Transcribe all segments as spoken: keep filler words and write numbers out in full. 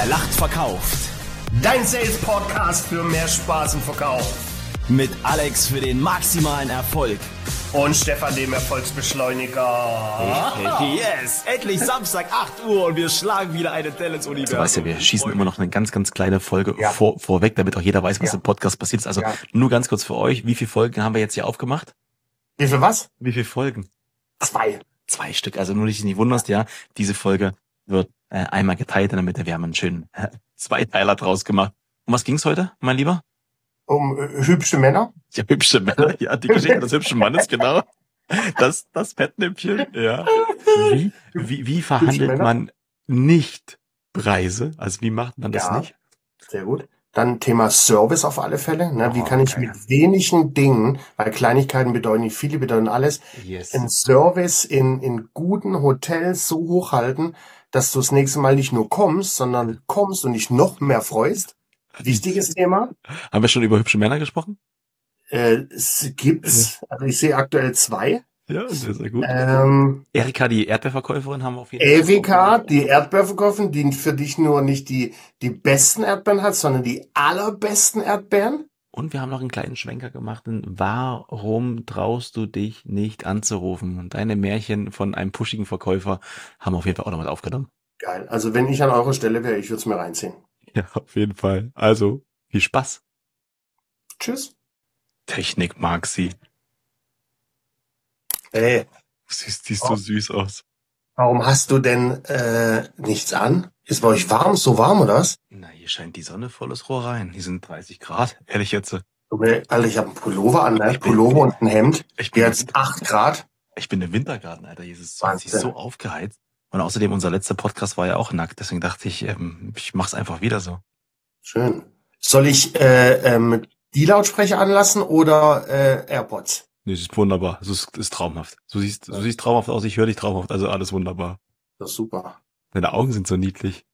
Wer lacht, verkauft. Dein Sales-Podcast für mehr Spaß im Verkauf. Mit Alex für den maximalen Erfolg. Und Stefan, dem Erfolgsbeschleuniger. Yes! Endlich Samstag, acht Uhr und wir schlagen wieder eine Delle ins Universum. Du weißt ja, wir schießen immer noch eine ganz, ganz kleine Folge ja. vor, vorweg, damit auch jeder weiß, was ja. im Podcast passiert ist. Also ja. nur ganz kurz für euch, wie viele Folgen haben wir jetzt hier aufgemacht? Wie viel was? Wie viele Folgen? Zwei. Zwei Stück, also nur, dass du dich nicht wunderst, ja. Diese Folge wird äh, einmal geteilt in der Mitte. Wir haben einen schönen äh, Zweiteiler draus gemacht. Um was ging's heute, mein Lieber? Um äh, hübsche Männer? Ja, hübsche Männer, ja, die Geschichte des hübschen Mannes, genau. Das, das Fettnäpfchen, ja. Wie, wie, wie verhandelt man nicht Preise? Also wie macht man das ja. nicht? Sehr gut. Dann Thema Service auf alle Fälle. Ne? Wie Oh, kann ich geil. mit wenigen Dingen, weil Kleinigkeiten bedeuten nicht viel, die bedeuten alles, Yes. einen Service in, in guten Hotels so hochhalten, dass du das nächste Mal nicht nur kommst, sondern kommst und dich noch mehr freust. Wichtiges Thema. Haben wir schon über hübsche Männer gesprochen? Äh, es gibt's, also ich sehe aktuell zwei. Ja, sehr, sehr gut. Ähm, Erika, die Erdbeerverkäuferin, haben wir auf jeden Fall. Erika, die Erdbeerverkäuferin, die für dich nur nicht die, die besten Erdbeeren hat, sondern die allerbesten Erdbeeren. Und wir haben noch einen kleinen Schwenker gemacht. in Warum traust du dich nicht anzurufen? Und deine Märchen von einem pushigen Verkäufer haben wir auf jeden Fall auch noch mal aufgenommen. Geil. Also wenn ich an eurer Stelle wäre, ich würde es mir reinziehen. Ja, auf jeden Fall. Also, viel Spaß. Tschüss. Technik mag sie. Ey, Siehst, siehst so süß aus. warum hast du denn äh, nichts an? Ist bei euch warm, so warm oder was? Na, hier scheint die Sonne volles Rohr rein. Hier sind dreißig Grad. Ehrlich jetzt. Okay, Alter, ich habe einen Pullover an, ne? Ich bin- Pullover und ein Hemd. Ich bin, Jetzt acht Grad. ich bin im Wintergarten, Alter. Jesus, hat sich Wahnsinn. so aufgeheizt. Und außerdem, unser letzter Podcast war ja auch nackt. Deswegen dachte ich, ähm, ich mach's einfach wieder so. Schön. Soll ich äh, ähm, die Lautsprecher anlassen oder äh, AirPods? Nee, es ist wunderbar. Es ist, ist traumhaft. Du siehst, du siehst traumhaft aus, ich höre dich traumhaft. Also alles wunderbar. Das ist super. Deine Augen sind so niedlich.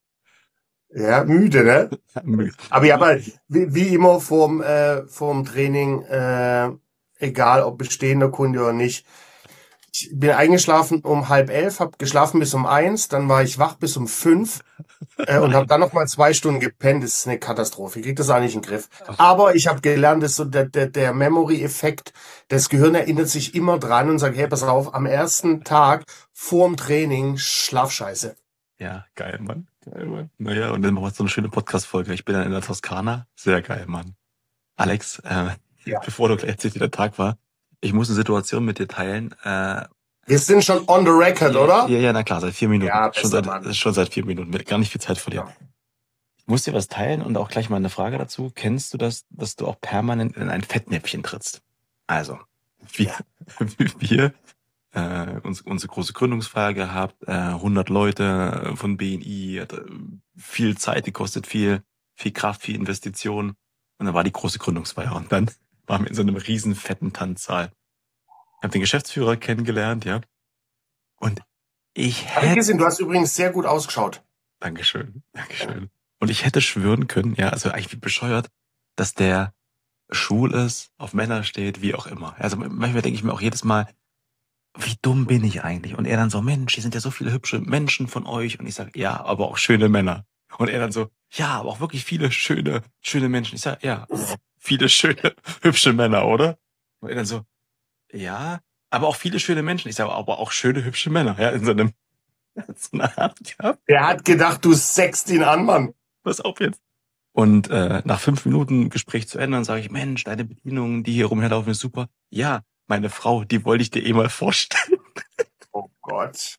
Ja, müde, ne? Aber ja, aber wie, wie immer vorm, äh, vorm Training, äh, egal ob bestehender Kunde oder nicht. Ich bin eingeschlafen um halb elf, habe geschlafen bis um eins, dann war ich wach bis um fünf äh, und habe dann noch mal zwei Stunden gepennt. Das ist eine Katastrophe. Ich krieg das auch nicht in den Griff. Aber ich habe gelernt, dass so der, der, der Memory-Effekt, das Gehirn erinnert sich immer dran und sagt, hey, pass auf, am ersten Tag vorm Training Schlafscheiße. Ja, geil, Mann. Geil, Mann. Naja, und dann machen wir so eine schöne Podcast-Folge. Ich bin dann in der Toskana. Sehr geil, Mann. Alex, äh, Ja. bevor du gleich erzählst, wie der Tag war, ich muss eine Situation mit dir teilen. Äh, Wir sind schon on the record, oder? Ja, ja, na klar, seit vier Minuten. Ja, schon, besser, seit, Mann. schon seit vier Minuten. Mit gar nicht viel Zeit verlieren. Ja. Ich muss dir was teilen und auch gleich mal eine Frage dazu. Kennst du das, dass du auch permanent in ein Fettnäpfchen trittst? Also, wir, wir äh, uns, unsere große Gründungsfeier gehabt, äh, hundert Leute von B N I, hat äh, viel Zeit gekostet, viel, viel Kraft, viel Investition. Und dann war die große Gründungsfeier und dann waren wir in so einem riesen fetten Tanzsaal. Ich habe den Geschäftsführer kennengelernt, ja. Und ich Hab ich hätte... gesehen, du hast übrigens sehr gut ausgeschaut. Dankeschön, Dankeschön. Und ich hätte schwören können, ja, also eigentlich wie bescheuert, dass der schwul ist, auf Männer steht, wie auch immer. Also manchmal denke ich mir auch jedes Mal, wie dumm bin ich eigentlich? Und er dann so, Mensch, hier sind ja so viele hübsche Menschen von euch. Und ich sage, ja, aber auch schöne Männer. Und er dann so, ja, aber auch wirklich viele schöne, schöne Menschen. Ich sage, ja, viele schöne, hübsche Männer, oder? Und er dann so, ja, aber auch viele schöne Menschen. Ich sage, aber auch schöne, hübsche Männer. Ja, in so einem, so einer Art, ja, Der hat gedacht, du sext ihn an, Mann. pass auf jetzt. Und äh, nach fünf Minuten Gespräch zu Ende, dann sage ich, Mensch, deine Bedienungen, die hier rumherlaufen, ist super. Ja, meine Frau, die wollte ich dir eh mal vorstellen. Oh Gott.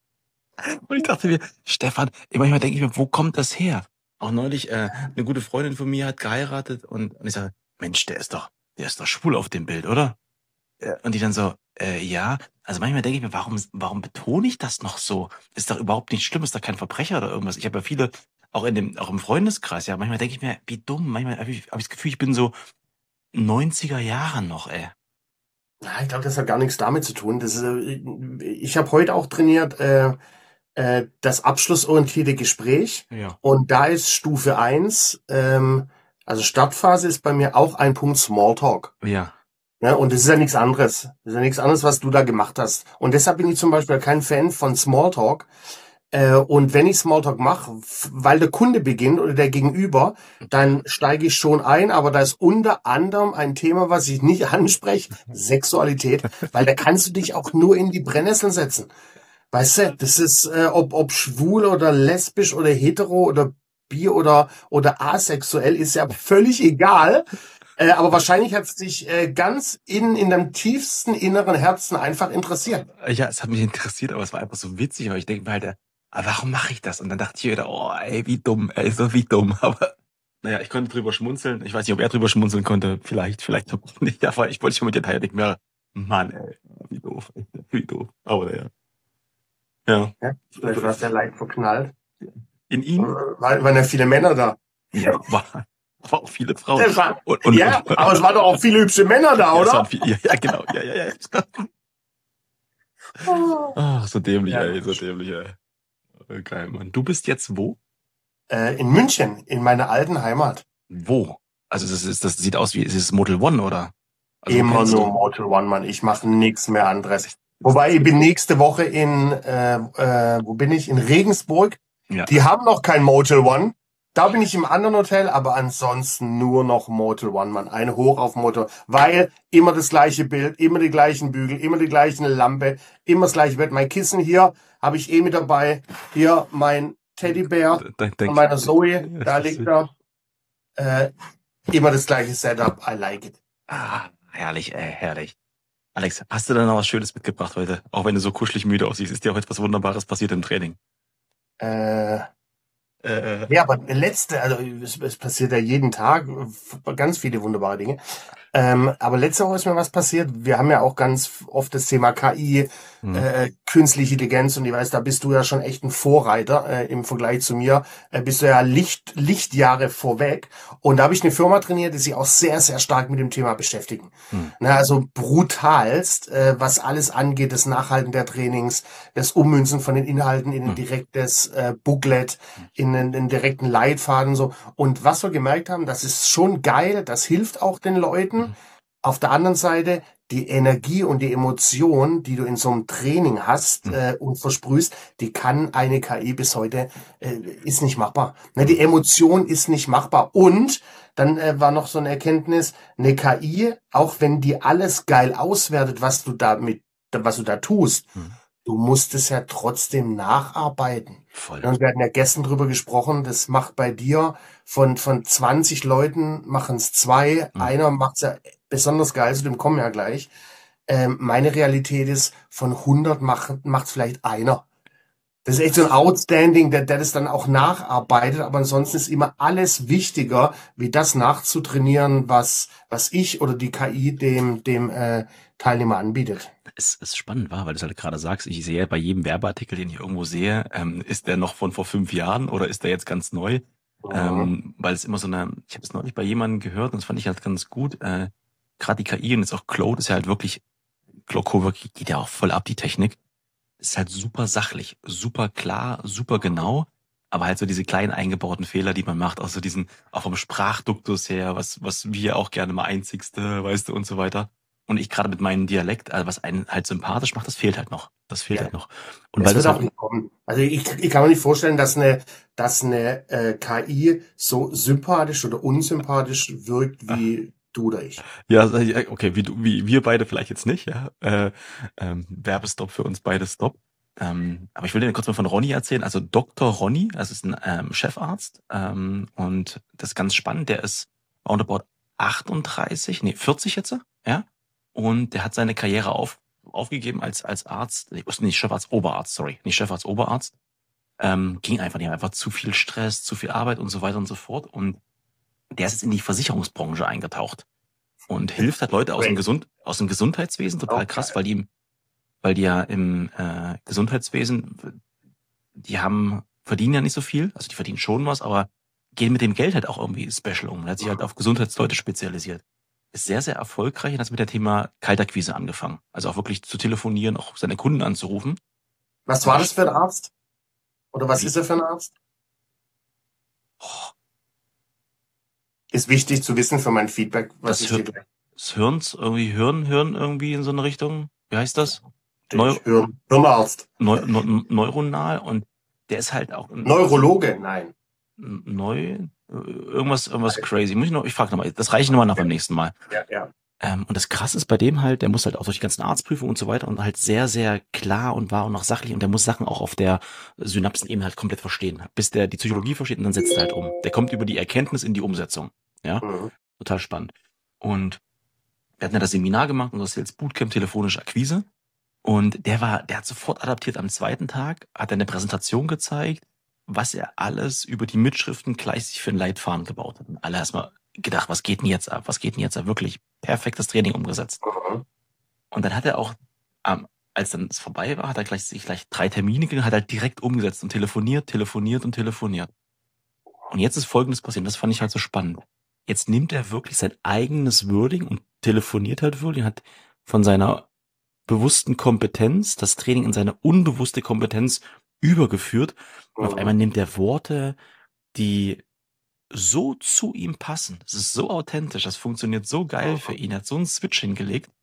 Und ich dachte mir, Stefan, manchmal denke ich mir, wo kommt das her? Auch neulich, äh, eine gute Freundin von mir hat geheiratet und, und ich sage, Mensch, der ist doch, der ist doch schwul auf dem Bild, oder? Äh, Und die dann so, äh, ja. Also manchmal denke ich mir, warum, warum betone ich das noch so? Ist doch überhaupt nicht schlimm, ist doch kein Verbrecher oder irgendwas. Ich habe ja viele, auch in dem, auch im Freundeskreis, ja, manchmal denke ich mir, wie dumm, manchmal habe ich, hab ich das Gefühl, ich bin so neunziger Jahre noch, ey. Ja, ich glaube, das hat gar nichts damit zu tun. Das ist, äh, ich habe heute auch trainiert, äh, äh, das abschlussorientierte Gespräch. Ja. Und da ist Stufe eins, ähm, also Startphase ist bei mir auch ein Punkt Smalltalk. Ja. Ja, und das ist ja nichts anderes. Das ist ja nichts anderes, was du da gemacht hast. Und deshalb bin ich zum Beispiel kein Fan von Smalltalk, Äh, und wenn ich Smalltalk mache, weil der Kunde beginnt oder der Gegenüber, dann steige ich schon ein, aber da ist unter anderem ein Thema, was ich nicht anspreche, Sexualität, weil da kannst du dich auch nur in die Brennnesseln setzen. Weißt du, das ist, äh, ob, ob schwul oder lesbisch oder hetero oder bi oder, oder asexuell, ist ja völlig egal. Äh, aber wahrscheinlich hat es dich äh, ganz in, in deinem tiefsten inneren Herzen einfach interessiert. Ja, es hat mich interessiert, aber es war einfach so witzig, weil ich denke mir halt, äh, aber warum mache ich das? Und dann dachte ich wieder, oh, ey, wie dumm, ey, so wie dumm. Aber naja, ich konnte drüber schmunzeln. Ich weiß nicht, ob er drüber schmunzeln konnte. Vielleicht, vielleicht auch nicht. Aber ich wollte schon mit dir teilen. Ich mir, Mann, ey, wie doof, ey, wie doof. Aber naja. Ja. Ja, vielleicht warst du ja leicht verknallt. In ihn? Weil, waren ja viele Männer da. Ja, war, war auch viele Frauen. Das war, und, und, ja, und, aber es waren doch auch viele hübsche Männer da, ja, oder? es waren viel, ja, ja, genau. Ja, ja, ja. Ach, so dämlich, Ja. ey, so dämlich, ey. Geil, Mann. Du bist jetzt wo? Äh, in München, in meiner alten Heimat. Wo? Also das ist, das sieht aus wie, ist es Motel One, oder? Also, wo Immer kennst nur du? Motel One, Mann. Ich mache nichts mehr anderes. Wobei, ich bin nächste Woche in, äh, äh, wo bin ich? In Regensburg. Ja. Die haben noch kein Motel One. Da bin ich im anderen Hotel, aber ansonsten nur noch Motel One, Mann. Ein Hoch auf Motel. Weil immer das gleiche Bild, immer die gleichen Bügel, immer die gleichen Lampe, immer das gleiche Bett. Mein Kissen hier habe ich eh mit dabei. Hier mein Teddybär Da- da- von meiner Zoe, Ja, da das liegt ist- er. Äh, immer das gleiche Setup. I like it. Ah, herrlich, ey, herrlich. Alex, hast du denn noch was Schönes mitgebracht heute? Auch wenn du so kuschelig müde aussiehst, ist dir heute was Wunderbares passiert im Training? Äh, Äh, Ja, aber der letzte, also es, es passiert ja jeden Tag äh, ganz viele wunderbare Dinge. Ähm, aber letzte Woche ist mir was passiert. Wir haben ja auch ganz oft das Thema K I, Hm. äh, künstliche Intelligenz, und ich weiß, da bist du ja schon echt ein Vorreiter äh, im Vergleich zu mir. Äh, bist du ja Licht, Lichtjahre vorweg. Und da habe ich eine Firma trainiert, die sich auch sehr, sehr stark mit dem Thema beschäftigen. Hm. Na, also brutalst, äh, was alles angeht, das Nachhalten der Trainings, das Ummünzen von den Inhalten in ein Hm. direktes äh, Booklet, in einen, einen direkten Leitfaden so. Und was wir gemerkt haben, das ist schon geil, das hilft auch den Leuten. Mhm. Auf der anderen Seite, die Energie und die Emotion, die du in so einem Training hast Mhm. äh, und versprühst, die kann eine K I bis heute, äh, ist nicht machbar. Ne, die Emotion ist nicht machbar. Und dann äh, war noch so eine Erkenntnis, eine K I, auch wenn die alles geil auswertet, was du damit, was du da tust, Mhm. du musst es ja trotzdem nacharbeiten. Voll. Und wir hatten ja gestern drüber gesprochen, das macht bei dir von, von zwanzig Leuten machen es zwei, Mhm. einer macht's ja besonders geil, zu dem kommen wir ja gleich. Ähm, meine Realität ist, von hundert macht macht's vielleicht einer. Das ist echt so ein Outstanding, der, der das dann auch nacharbeitet, aber ansonsten ist immer alles wichtiger, wie das nachzutrainieren, was, was ich oder die K I dem, dem äh, Teilnehmer anbietet. Es ist spannend, war, weil du es halt gerade sagst, ich sehe bei jedem Werbeartikel, den ich irgendwo sehe, ähm, ist der noch von vor fünf Jahren oder ist der jetzt ganz neu? Mhm. Ähm, weil es immer so eine, ich habe es neulich bei jemandem gehört und das fand ich halt ganz gut, äh, gerade die K I und jetzt auch Claude ist ja halt wirklich, Claude Cowork geht ja auch voll ab, die Technik. Ist halt super sachlich, super klar, super genau, aber halt so diese kleinen eingebauten Fehler, die man macht, auch so diesen, auch vom Sprachduktus her, was, was wir auch gerne mal einzigste, weißt du, und so weiter. Und ich gerade mit meinem Dialekt, also was einen halt sympathisch macht, das fehlt halt noch. Das fehlt Ja. halt noch. Und Das weil wird das auch halt, nicht kommen. Also ich, ich kann mir nicht vorstellen, dass eine, dass eine äh, K I so sympathisch oder unsympathisch wirkt wie du oder ich. ja, okay, wie du, wie wir beide vielleicht jetzt nicht, ja. Äh, ähm, Werbestop für uns beide, Stop. Ähm, aber ich will dir kurz mal von Ronny erzählen. Also Doktor Ronny, das ist ein ähm, Chefarzt, ähm, und das ist ganz spannend. Der ist roundabout achtunddreißig, nee, vierzig jetzt, ja. Und der hat seine Karriere auf, aufgegeben als als Arzt, nee, nicht Chefarzt, Oberarzt, sorry, nicht Chefarzt, Oberarzt. Ähm, ging einfach nicht, einfach zu viel Stress, zu viel Arbeit und so weiter und so fort. Und der ist jetzt in die Versicherungsbranche eingetaucht und hilft halt Leute aus dem Gesund, aus dem Gesundheitswesen, total Okay. krass, weil die, weil die ja im äh, Gesundheitswesen, die haben, verdienen ja nicht so viel, also die verdienen schon was, aber gehen mit dem Geld halt auch irgendwie special um. Er hat sich halt auf Gesundheitsleute spezialisiert. Ist sehr, sehr erfolgreich und hat mit dem Thema Kaltakquise angefangen. Also auch wirklich zu telefonieren, auch seine Kunden anzurufen. Was war das für ein Arzt? Oder was Wie? ist er für ein Arzt? Oh, Ist wichtig zu wissen für mein Feedback, was Das ich hör- dir gleich das Hirns, irgendwie Hirn, Hirn irgendwie in so eine Richtung. Wie heißt das? denke. Neu Ich höre. Hirnarzt. Neu, neu, neuronal und der ist halt auch ein Neurologe? Nein. Neu, irgendwas, irgendwas crazy. Muss ich noch, ich frage nochmal, das reiche ich nochmal nach beim nächsten Mal. Ja, ja. Ähm, und das Krasse ist bei dem halt, der muss halt auch durch die ganzen Arztprüfungen und so weiter und halt sehr, sehr klar und wahr und auch sachlich und der muss Sachen auch auf der Synapsenebene halt komplett verstehen, bis der die Psychologie versteht und dann setzt er halt um. Der kommt über die Erkenntnis in die Umsetzung. Ja, Mhm. total spannend. Und wir hatten ja das Seminar gemacht und das Sales Bootcamp telefonische Akquise und der war, der hat sofort adaptiert am zweiten Tag, hat er eine Präsentation gezeigt, was er alles über die Mitschriften gleich sich für einen Leitfaden gebaut hat. Und alle erstmal gedacht, was geht denn jetzt ab? Was geht denn jetzt ab? Wirklich perfektes Training umgesetzt. Mhm. Und dann hat er auch, ähm, als dann es vorbei war, hat er gleich sich gleich drei Termine gegangen, hat halt direkt umgesetzt und telefoniert, telefoniert und telefoniert. Und jetzt ist Folgendes passiert, das fand ich halt so spannend. Jetzt nimmt er wirklich sein eigenes Wording und telefoniert halt wirklich, hat von seiner bewussten Kompetenz das Training in seine unbewusste Kompetenz übergeführt. Und auf einmal nimmt er Worte, die so zu ihm passen. Das ist so authentisch, das funktioniert so geil für ihn. Er hat so einen Switch hingelegt.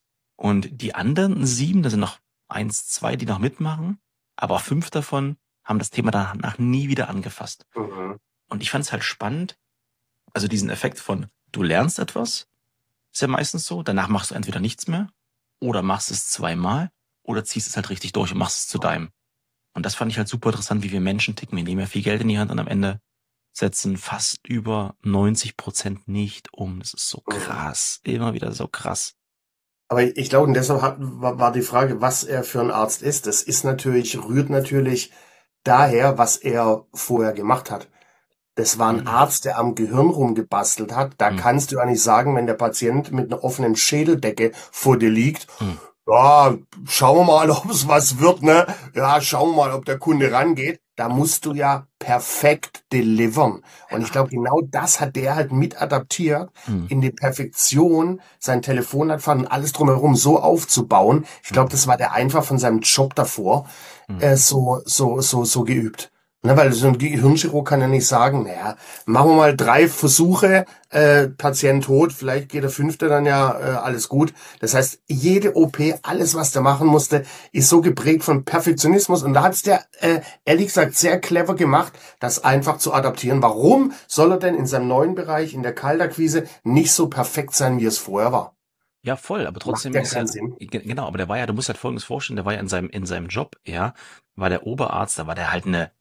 Und die anderen sieben, das sind noch eins, zwei, die noch mitmachen, aber fünf davon haben das Thema danach nie wieder angefasst. Mhm. Und ich fand es halt spannend, also diesen Effekt von, du lernst etwas, ist ja meistens so, danach machst du entweder nichts mehr oder machst es zweimal oder ziehst es halt richtig durch und machst es zu deinem. Und das fand ich halt super interessant, wie wir Menschen ticken. Wir nehmen ja viel Geld in die Hand und am Ende setzen fast über neunzig Prozent nicht um. Das ist so krass. Immer wieder so krass. Aber ich glaube, und deshalb hat, war war die Frage, was er für ein Arzt ist. Das ist natürlich, rührt natürlich daher, was er vorher gemacht hat. Das war ein Mhm. Arzt, der am Gehirn rumgebastelt hat. Da Mhm. kannst du ja nicht sagen, wenn der Patient mit einer offenen Schädeldecke vor dir liegt, Mhm. ja, schauen wir mal, ob es was wird, ne? Ja, schauen wir mal, ob der Kunde rangeht. Da musst du ja perfekt delivern. Und ich glaube, genau das hat der halt mit adaptiert, Mhm. in die Perfektion, sein Telefonleitfaden und alles drumherum so aufzubauen. Ich glaube, das war der einfach von seinem Job davor Mhm. äh, so, so, so, so geübt. Ne, weil so ein Gehirnchirurg kann ja nicht sagen, naja, machen wir mal drei Versuche, äh, Patient tot, vielleicht geht der fünfte dann ja äh, alles gut. Das heißt, jede O P, alles, was der machen musste, ist so geprägt von Perfektionismus. Und da hat's der, äh, ehrlich gesagt, sehr clever gemacht, das einfach zu adaptieren. Warum soll er denn in seinem neuen Bereich, in der Kaltakquise, nicht so perfekt sein, wie es vorher war? Ja, voll, aber trotzdem Macht ja ist keinen ja, Sinn. ge- genau, aber der war ja, du musst halt Folgendes vorstellen, der war ja in seinem, in seinem Job, ja, war der Oberarzt, da war der halt eine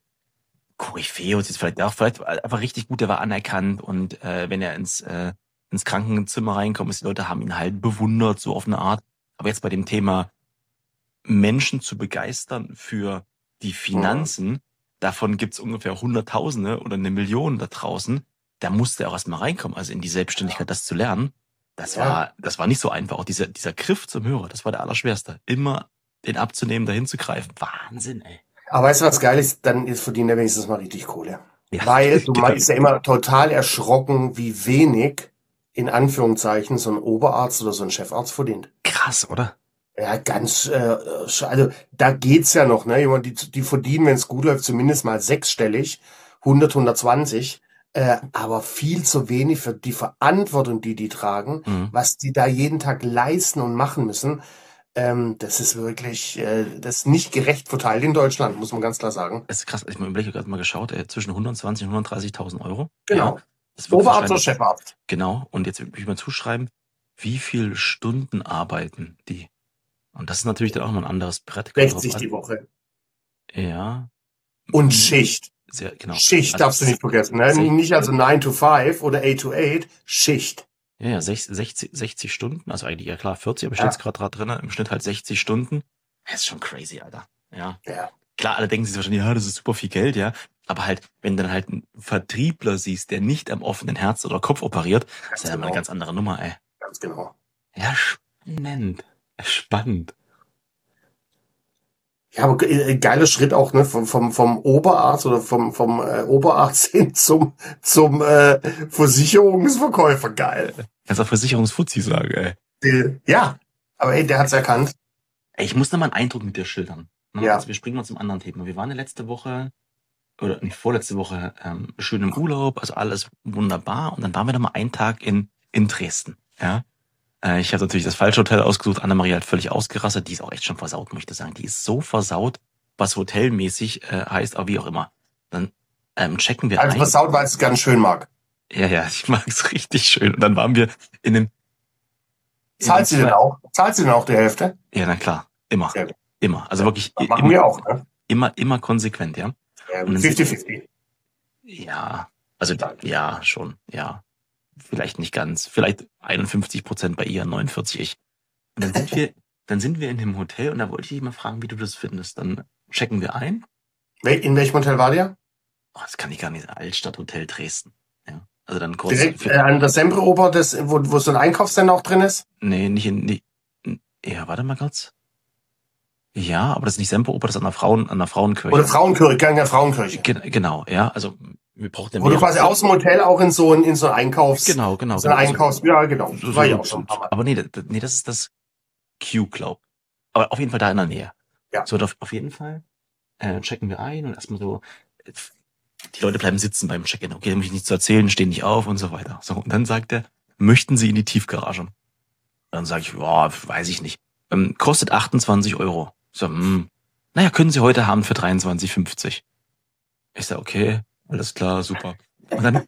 Koryphäe und jetzt vielleicht auch, vielleicht einfach richtig gut, der war anerkannt und äh, wenn er ins, äh, ins Krankenzimmer reinkommt, ist, die Leute haben ihn halt bewundert, so auf eine Art. Aber jetzt bei dem Thema Menschen zu begeistern für die Finanzen, davon gibt's ungefähr Hunderttausende oder eine Million da draußen, da musste er auch erstmal reinkommen, also in die Selbstständigkeit, das zu lernen. Das Ja. war, das war nicht so einfach. Auch dieser, dieser Griff zum Hörer, das war der Allerschwerste. Immer den abzunehmen, dahin zu greifen. Wahnsinn, ey. Aber weißt du, was geil ist? Dann ist verdient er wenigstens mal richtig Kohle. Ja, Weil du genau. meinst ja immer total erschrocken, wie wenig, in Anführungszeichen, so ein Oberarzt oder so ein Chefarzt verdient. Krass, oder? Ja, ganz, äh, sch- also da geht's ja noch, ne? Jemand, die, die verdienen, wenn es gut läuft, zumindest mal sechsstellig, hundert, hundertzwanzig, äh, aber viel zu wenig für die Verantwortung, die die tragen, Mhm. was die da jeden Tag leisten und machen müssen. Ähm, das ist wirklich, äh, das ist nicht gerecht verteilt in Deutschland, muss man ganz klar sagen. Das ist krass. Ich habe gerade mal geschaut, ey, zwischen hundertzwanzig und hundertdreißigtausend Euro. Genau. Ja, das wird Oberarzt oder wahrscheinlich- Chefarzt? Genau. Und jetzt will ich mal zuschreiben, wie viel Stunden arbeiten die? Und das ist natürlich dann auch mal ein anderes Brett. Kommt drauf sechzig an. die Woche. Ja. Und Mhm. Schicht. Sehr, genau. Schicht Also darfst du nicht vergessen. Ne? sech- Nicht also nine to five oder eight to eight. Schicht. Ja, ja, sechzig, sechzig Stunden, also eigentlich ja klar vierzig, aber Ja. steht's gerade drin, im Schnitt halt sechzig Stunden. Das ist schon crazy, Alter. Ja. Ja. Klar, alle denken sich wahrscheinlich, ja, das ist super viel Geld, ja. Aber halt, wenn du dann halt einen Vertriebler siehst, der nicht am offenen Herz oder Kopf operiert, Ganz ist ja mal eine genau. ganz andere Nummer, ey. Ganz genau. Ja, spannend. Spannend. Ja, aber äh, geiler Schritt auch, ne, vom, vom, vom Oberarzt oder vom, vom äh, Oberarzt hin zum, zum äh, Versicherungsverkäufer. Geil. Kannst auch Versicherungsfuzzi sagen, ey. Äh, ja, aber ey, der hat's erkannt. Ey, ich muss noch mal einen Eindruck mit dir schildern. Ne? Ja. Also wir springen mal zum anderen Thema. Wir waren ja letzte Woche, oder nicht vorletzte Woche, ähm, schön im Urlaub, also alles wunderbar. Und dann waren wir noch mal einen Tag in, in Dresden. Ja. Äh, ich habe natürlich das falsche Hotel ausgesucht. Annemarie hat völlig ausgerastet. Die ist auch echt schon versaut, möchte ich sagen. Die ist so versaut. was hotelmäßig äh, heißt, aber wie auch immer. Dann ähm, checken wir Also ein. versaut, weil es ganz schön mag. Ja, ja, ich mag's richtig schön. Und dann waren wir in einem... Zahlt sie denn auch? Zahlt sie denn auch die Hälfte? Ja, na klar. Immer. Sehr gut. Immer. Also wirklich... Das machen immer, wir auch, ne? Immer, immer konsequent, ja. Ja, Und dann fünfzig sind- fünfzig. Ja, also ja, schon, ja. Vielleicht nicht ganz. Vielleicht einundfünfzig Prozent bei ihr, neunundvierzig ich. Und dann sind wir, dann sind wir in dem Hotel und da wollte ich dich mal fragen, wie du das findest. Dann checken wir ein. Wel- In welchem Hotel war der? Oh, das kann ich gar nicht. Altstadthotel Dresden. Ja. Also dann kurz. Direkt für, äh, an der Semperoper, das, wo, wo so ein Einkaufscenter auch drin ist? nee, nicht in, nicht, ja, warte mal kurz. Ja, aber das ist nicht Semperoper, das ist an der Frauen, an der Frauenkirche. Oder Frauenkirche, keine Frauenkirche. Gen, genau, ja. Also wir brauchen ja Wo du mehr- quasi aus dem Hotel auch in so ein, in so ein Einkaufs... Genau, genau. So ein genau. Einkaufs... Ja, genau. So, War so, ich auch schon ein paar Mal. aber nee, das, nee, das ist das Q, glaub. Aber auf jeden Fall da in der Nähe. Ja. So, auf, auf jeden Fall äh, checken wir ein und erstmal so, äh, die Leute bleiben sitzen beim Check-in. Okay, da muss ich nichts zu erzählen, stehen nicht auf und so weiter. So, und dann sagt er, möchten Sie in die Tiefgarage? Dann sage ich, ja, weiß ich nicht. Ähm, kostet achtundzwanzig Euro. So, hm, naja, können Sie heute haben für dreiundzwanzig fünfzig. Ich sag, okay, alles klar, super. Und dann,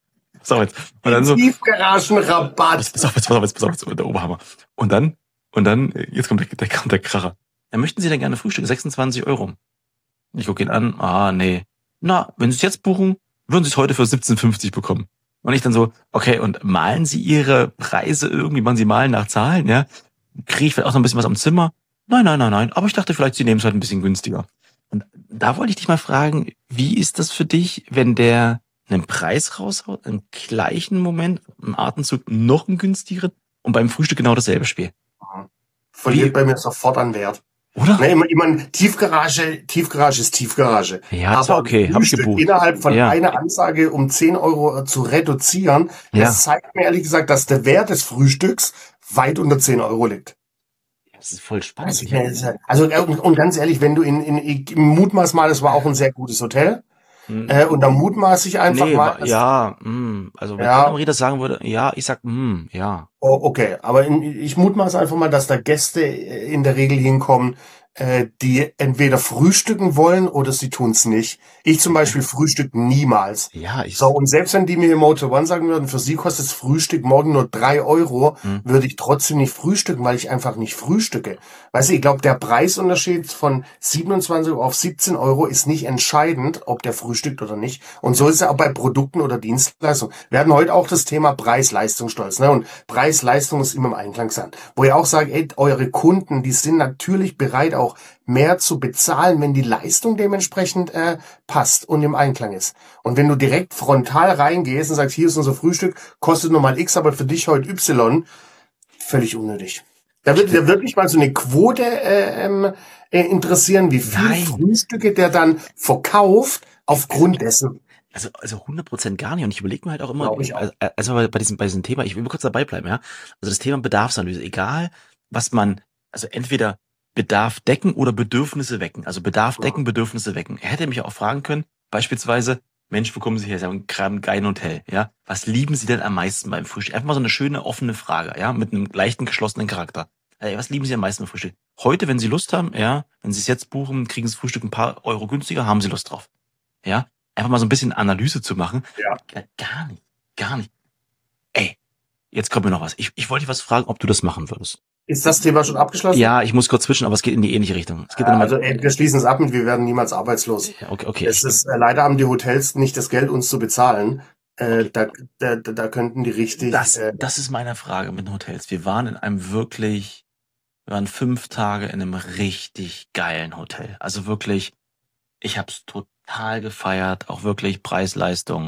so jetzt, und dann so, Tiefgaragenrabatt. Pass pass auf, jetzt, pass auf, jetzt, pass auf, jetzt, der Oberhammer. Und dann, und dann, jetzt kommt der, der, kommt der Kracher. Ja, möchten Sie denn gerne Frühstück? sechsundzwanzig Euro. Ich gucke ihn an, ah, nee. Na, wenn Sie es jetzt buchen, würden Sie es heute für siebzehn fünfzig bekommen. Und ich dann so, okay, und malen Sie Ihre Preise irgendwie, machen Sie malen nach Zahlen, ja? Kriege ich vielleicht auch noch ein bisschen was am Zimmer? Nein, nein, nein, nein, aber ich dachte vielleicht, Sie nehmen es halt ein bisschen günstiger. Und da wollte ich dich mal fragen, wie ist das für dich, wenn der einen Preis raushaut, im gleichen Moment, im Atemzug noch einen günstigeren und beim Frühstück genau dasselbe Spiel? Verliert Wie? bei mir sofort an Wert. Oder? Ne, immer, immer Tiefgarage, Tiefgarage ist Tiefgarage. Ja, das war okay, hab ich Frühstück gebucht. innerhalb von Ja. einer Ansage um zehn Euro zu reduzieren, Ja. das zeigt mir ehrlich gesagt, dass der Wert des Frühstücks weit unter zehn Euro liegt. Das ist voll spannend. Also, ich meine, also äh, und, und ganz ehrlich, wenn du in, in, in mutmaß mal, es war auch ein sehr gutes Hotel, Hm. äh, und da mutmaß ich einfach nee, mal. wa- dass- ja, mh, also wenn Ja. Annemarie das sagen würde, ja, ich sag, mh, ja. Oh, okay, aber in, ich mutmaße einfach mal, dass da Gäste äh, in der Regel hinkommen, äh, die entweder frühstücken wollen oder sie tun's nicht. Ich zum Beispiel frühstück niemals. Ja, ich, So, und selbst wenn die mir im Motor One sagen würden, für sie kostet das Frühstück morgen nur drei Euro, Hm. würde ich trotzdem nicht frühstücken, weil ich einfach nicht frühstücke. Weißt du, ich glaube, der Preisunterschied von siebenundzwanzig Euro auf siebzehn Euro ist nicht entscheidend, ob der frühstückt oder nicht. Und so ist es auch bei Produkten oder Dienstleistungen. Wir hatten heute auch das Thema Preis-Leistung-Stolz, ne? Und Preis-Leistung ist immer im Einklang sein. Wo ihr auch sagt, ey, eure Kunden, die sind natürlich bereit, auch mehr zu bezahlen, wenn die Leistung dementsprechend äh, passt und im Einklang ist. Und wenn du direkt frontal reingehst und sagst, hier ist unser Frühstück, kostet nochmal X, aber für dich heute Y, völlig unnötig. Da würde da wirklich mal so eine Quote äh, ähm, äh, interessieren, wie viele Nein. Frühstücke der dann verkauft aufgrund dessen. also, also hundert Prozent gar nicht. Und ich überlege mir halt auch immer, Glaub ich auch. also, also bei bei diesem, bei diesem Thema, ich will mal kurz dabei bleiben, ja. Also das Thema Bedarfsanalyse, egal, was man, also entweder Bedarf decken oder Bedürfnisse wecken. Also Bedarf decken, Bedürfnisse wecken. Er hätte mich auch fragen können, beispielsweise, Mensch, wo kommen Sie her? Sie haben gerade ein geiles Hotel, ja? Was lieben Sie denn am meisten beim Frühstück? Einfach mal so eine schöne, offene Frage, ja? Mit einem leichten, geschlossenen Charakter. Ey, was lieben Sie am meisten beim Frühstück? Heute, wenn Sie Lust haben, ja, wenn Sie es jetzt buchen, kriegen Sie das Frühstück ein paar Euro günstiger, haben Sie Lust drauf. Ja? Einfach mal so ein bisschen Analyse zu machen. Ja. Ja, gar nicht. Gar nicht. Ey, jetzt kommt mir noch was. Ich, ich wollte dich was fragen, ob du das machen würdest. Ist das Thema schon abgeschlossen? Ja, ich muss kurz switchen, aber es geht in die ähnliche Richtung. Es geht Ja, dann also ey, wir schließen es ab und wir werden niemals arbeitslos. ja, okay, okay. Es ist, äh, leider haben die Hotels nicht das Geld, uns zu bezahlen. Äh, Okay. da, da, da da könnten die richtig... Das, äh, das ist meine Frage mit den Hotels. Wir waren in einem wirklich, wir waren fünf Tage in einem richtig geilen Hotel. Also wirklich, ich hab's total gefeiert. Auch wirklich Preis-Leistung.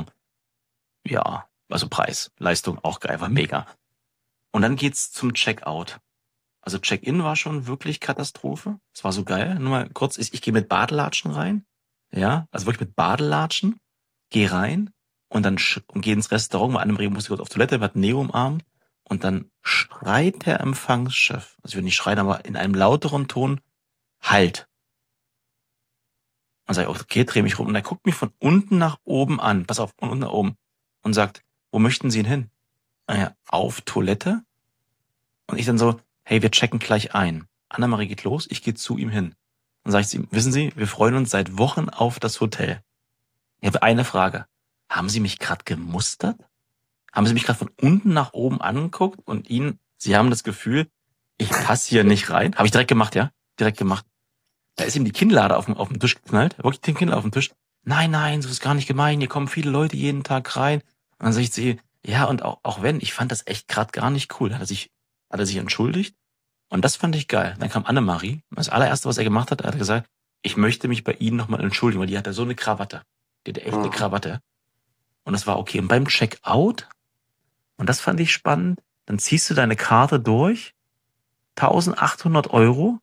Ja, also Preis, Leistung auch geil, war mega. Und dann geht's zum Checkout. Also Check-in war schon wirklich Katastrophe. Es war so geil. Nur mal kurz, ich, ich gehe mit Badelatschen rein. Ja, also wirklich mit Badelatschen. Geh rein und dann sch- und geh ins Restaurant. Bei einem musste kurz auf Toilette, hat Neo im Arm. Und dann schreit der Empfangschef, also ich will nicht schreien, aber in einem lauteren Ton, halt. Und sag ich, okay, dreh mich rum. Und er guckt mich von unten nach oben an. Pass auf, von unten nach oben. Und sagt, wo möchten Sie ihn hin? Naja, auf Toilette. Und ich dann so, hey, wir checken gleich ein. Annemarie geht los, ich gehe zu ihm hin. Und sage ich zu ihm, wissen Sie, wir freuen uns seit Wochen auf das Hotel. Ich habe eine Frage. Haben Sie mich gerade gemustert? Haben Sie mich gerade von unten nach oben angeguckt und Ihnen, Sie haben das Gefühl, ich passe hier nicht rein? Habe ich direkt gemacht, ja? Direkt gemacht. Da ist ihm die Kinnlade auf den, auf den Tisch geknallt. Wirklich die Kinnlade auf den Tisch. Nein, nein, so ist gar nicht gemein. Hier kommen viele Leute jeden Tag rein. Und dann sage ich zu ihr, ja, und auch, auch wenn, ich fand das echt gerade gar nicht cool. Hat er sich, hat er sich entschuldigt. Und das fand ich geil. Dann kam Annemarie. Das allererste, was er gemacht hat, er hat gesagt, ich möchte mich bei Ihnen nochmal entschuldigen, weil die hatte so eine Krawatte. Die hatte echt eine Krawatte. Und das war okay. Und beim Checkout, und das fand ich spannend, dann ziehst du deine Karte durch, eintausendachthundert Euro.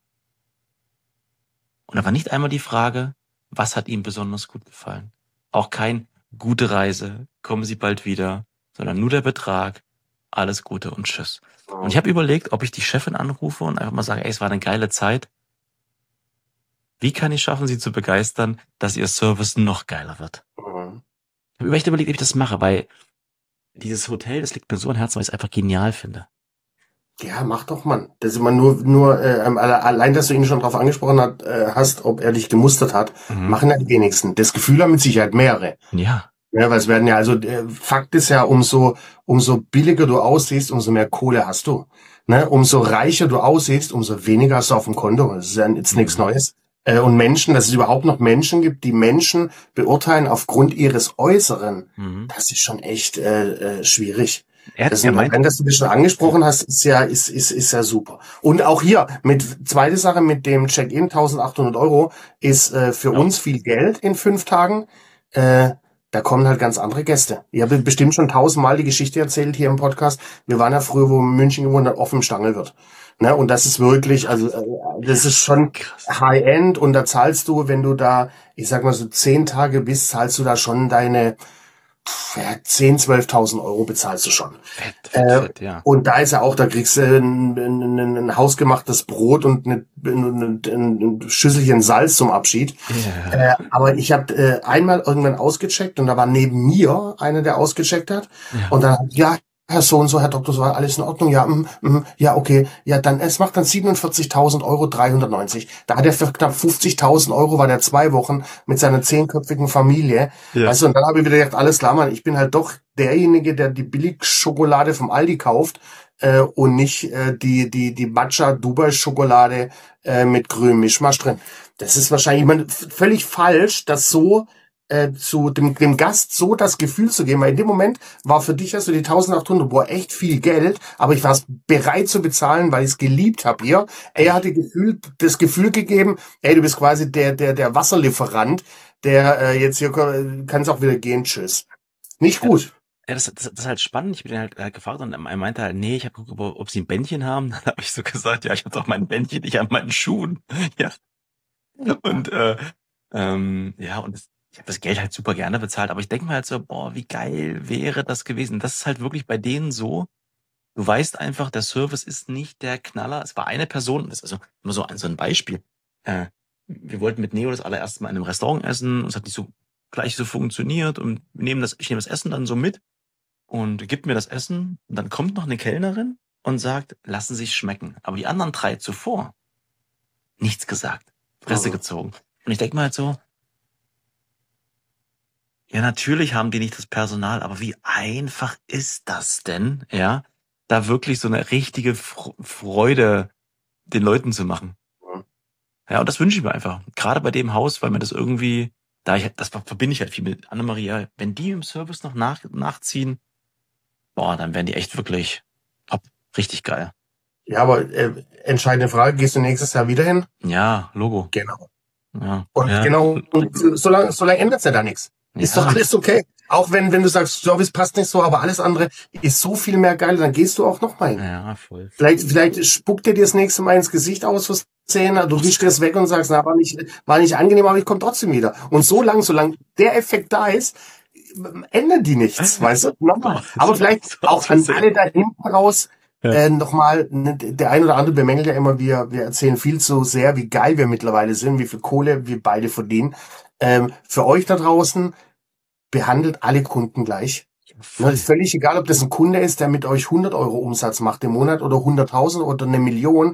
Und da war nicht einmal die Frage, was hat ihm besonders gut gefallen. Auch kein gute Reise, kommen Sie bald wieder, sondern nur der Betrag, alles Gute und tschüss. Und ich habe überlegt, ob ich die Chefin anrufe und einfach mal sage, ey, es war eine geile Zeit. Wie kann ich schaffen, sie zu begeistern, dass ihr Service noch geiler wird? Mhm. Ich habe echt überlegt, ob ich das mache, weil dieses Hotel, das liegt mir so am Herzen, weil ich es einfach genial finde. Ja, mach doch, Mann. Das ist immer nur, nur äh, allein, dass du ihn schon drauf angesprochen hat, äh, hast, ob er dich gemustert hat, mhm. machen ja die wenigsten. Das Gefühl haben mit Sicherheit mehrere. Ja. Ja, weil es werden ja, also äh, Fakt ist ja, umso umso billiger du aussiehst, umso mehr Kohle hast du. Ne? Umso reicher du aussiehst, umso weniger hast du auf dem Konto. Das ist ja jetzt mhm. nichts Neues. Äh, und Menschen, dass es überhaupt noch Menschen gibt, die Menschen beurteilen aufgrund ihres Äußeren, mhm. das ist schon echt äh, äh, schwierig. Er, das ist ein Moment, dass du das schon angesprochen hast, ist ja, ist, ist, ist ja super. Und auch hier, mit, zweite Sache mit dem Check-in, eintausendachthundert Euro, ist äh, für ja. uns viel Geld in fünf Tagen. Äh, da kommen halt ganz andere Gäste. Ich habe bestimmt schon tausendmal die Geschichte erzählt hier im Podcast. Wir waren ja früher, wo in München gewohnt hat, offen Stangl wird. Ne? Und das ist wirklich, also, äh, das ist schon High-End und da zahlst du, wenn du da, ich sag mal so zehn Tage bist, zahlst du da schon deine ja, zehntausend, zwölftausend Euro bezahlst du schon. Fett, fett, äh, fett, ja. Und da ist ja auch, da kriegst du ein, ein, ein hausgemachtes Brot und eine, ein, ein Schüsselchen Salz zum Abschied. Yeah. Äh, aber ich habe äh, einmal irgendwann ausgecheckt und da war neben mir einer, der ausgecheckt hat. Ja. Und dann, ja, Herr so und so, Herr Doktor, so war alles in Ordnung, ja, mm, mm, ja, okay, ja, dann, es macht dann siebenundvierzigtausend Euro dreihundertneunzig. Da hat er für knapp fünfzigtausend Euro, war der zwei Wochen mit seiner zehnköpfigen Familie. Ja. Weißt du, und dann habe ich wieder gedacht, alles klar, Mann, ich bin halt doch derjenige, der die Billigschokolade vom Aldi kauft, äh, und nicht, äh, die, die, die Matcha Dubai Schokolade, äh, mit grünem Mischmasch drin. Das ist wahrscheinlich, ich meine, völlig falsch, dass so, Äh, zu dem, dem Gast so das Gefühl zu geben, weil in dem Moment war für dich also die eintausendachthundert, boah, echt viel Geld, aber ich war bereit zu bezahlen, weil ich es geliebt habe hier. Er hatte Gefühl, das Gefühl gegeben, ey, du bist quasi der der der Wasserlieferant, der äh, jetzt hier kannst auch wieder gehen, tschüss. Nicht gut. Ja, das, das, das ist halt spannend. Ich bin halt, halt gefragt und er meinte halt, nee, ich habe geguckt, ob sie ein Bändchen haben. Dann habe ich so gesagt, ja, ich habe doch mein Bändchen nicht an meinen Schuhen. Ja. Und äh, ähm, ja, und das ich habe das Geld halt super gerne bezahlt, aber ich denke mir halt so, boah, wie geil wäre das gewesen. Das ist halt wirklich bei denen so, du weißt einfach, der Service ist nicht der Knaller. Es war eine Person, das ist also immer so ein, so ein Beispiel. Äh, wir wollten mit Neo das allererste Mal in einem Restaurant essen und es hat nicht so gleich so funktioniert und wir nehmen das, ich nehme das Essen dann so mit und gibt mir das Essen und dann kommt noch eine Kellnerin und sagt, lassen Sie sich schmecken. Aber die anderen drei zuvor, nichts gesagt, Fresse also. gezogen. Und ich denke mir halt so, ja, natürlich haben die nicht das Personal, aber wie einfach ist das denn, ja, da wirklich so eine richtige Freude den Leuten zu machen. Ja, und das wünsche ich mir einfach. Gerade bei dem Haus, weil mir das irgendwie, da ich, das verbinde ich halt viel mit Annemarie, wenn die im Service noch nach, nachziehen, boah, dann werden die echt wirklich top, richtig geil. Ja, aber äh, entscheidende Frage, gehst du nächstes Jahr wieder hin? Ja, Logo. Genau. Ja. Und ja. genau, und solange, solange ändert ja da nichts. Ist ja. doch alles okay. Auch wenn, wenn du sagst, Service passt nicht so, aber alles andere ist so viel mehr geil, dann gehst du auch noch mal hin. Ja, voll. Vielleicht, vielleicht spuckt dir das nächste Mal ins Gesicht aus, was Zähne, du riechst das weg und sagst, na, war nicht, war nicht angenehm, aber ich komme trotzdem wieder. Und so lang, solange der Effekt da ist, ändern die nichts, weißt du? Nochmal. Aber vielleicht auch an alle da hinten raus, ja. äh, nochmal, der ein oder andere bemängelt ja immer, wir, wir erzählen viel zu sehr, wie geil wir mittlerweile sind, wie viel Kohle wir beide verdienen. Ähm, für euch da draußen, behandelt alle Kunden gleich. Ja, ist völlig egal, ob das ein Kunde ist, der mit euch hundert Euro Umsatz macht im Monat oder hunderttausend oder eine Million.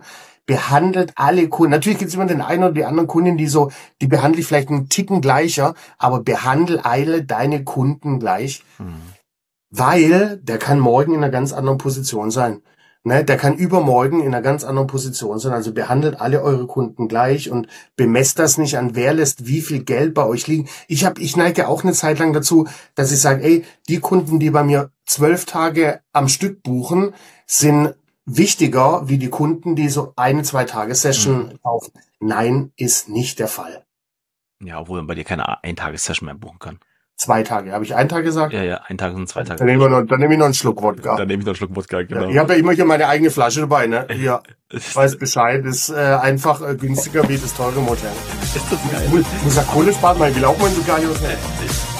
behandelt alle Kunden. Natürlich gibt es immer den einen oder die anderen Kunden, die so, die behandle ich vielleicht einen Ticken gleicher, aber behandle alle deine Kunden gleich, mhm. weil der kann morgen in einer ganz anderen Position sein. Ne, der kann übermorgen in einer ganz anderen Position sein. Also behandelt alle eure Kunden gleich und bemesst das nicht an, wer lässt wie viel Geld bei euch liegen. Ich habe, ich neige auch eine Zeit lang dazu, dass ich sage, ey, die Kunden, die bei mir zwölf Tage am Stück buchen, sind wichtiger wie die Kunden, die so eine, zwei Tage Session mhm. kaufen. Nein, ist nicht der Fall. Ja, obwohl man bei dir keine Ein-Tages-Session mehr buchen kann. Zwei Tage. Habe ich einen Tag gesagt? Ja, ja, ein Tag und zwei Tage. Dann nehme ich noch, dann nehme ich noch einen Schluck Wodka. Dann nehme ich noch einen Schluck Wodka, genau. Ja, ich habe ja immer hier meine eigene Flasche dabei, ne? Hier, weiß Bescheid, ist äh, einfach äh, günstiger wie das teure Modell. Ist das geil? Muss, muss ja Kohle sparen, weil ich will auch mal so gar nicht aus.